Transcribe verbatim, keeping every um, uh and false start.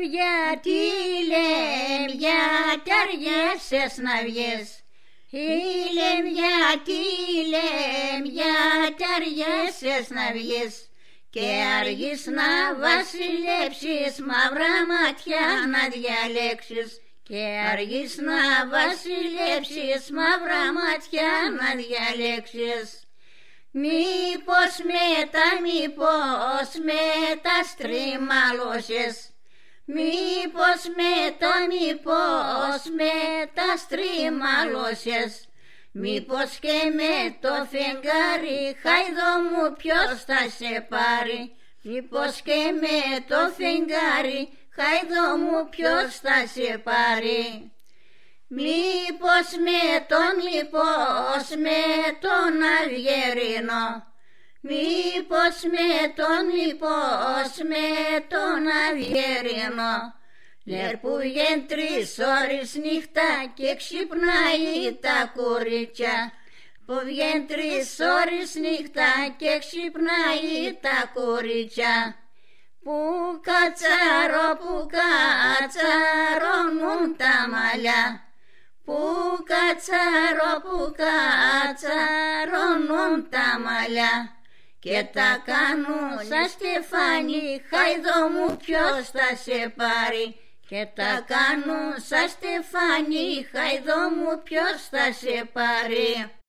γιατί λέμ, γιατί αργέσες να βγες. Ήλεμ, γιατί λέμ, γιατί αργέσες να βγες. Και αργείς να βασιλέψεις, μαύρα μάτια να διαλέξεις. Και αργείς να βασιλέψεις, μαύρα μάτια να διαλέξεις. Μήπως μετά, μήπως μετά στριμάλωσες. Μήπως μετά, μήπως μετά στριμάλωσες. Μήπως και με το φεγγάρι, χάιδο μου ποιος θα σε πάρει. Μήπως και με το φεγγάρι, χάιδο μου ποιος θα σε πάρει. Μήπως με τον, μήπως με τον Αυγερινό. Μήπως με τον, μήπως με τον Αυγερινό. Λέρ που βγαίνει τρεις ώρες νύχτα και ξυπνάει τα κορίτσια. Που βγαίνει τρεις ώρες νύχτα και ξυπνάει τα κορίτσια. Που κατσαρώ, που κατσαρώνουν τα μαλλιά. Που κατσαρώ, που κατσαρώνουν τα μαλλιά. Και τα κάνουν σαν στεφάνι, χάιδο μου ποιος θα σε πάρει. Και τα κάνουν σαν στεφάνι, χάιδο μου ποιος θα σε πάρει.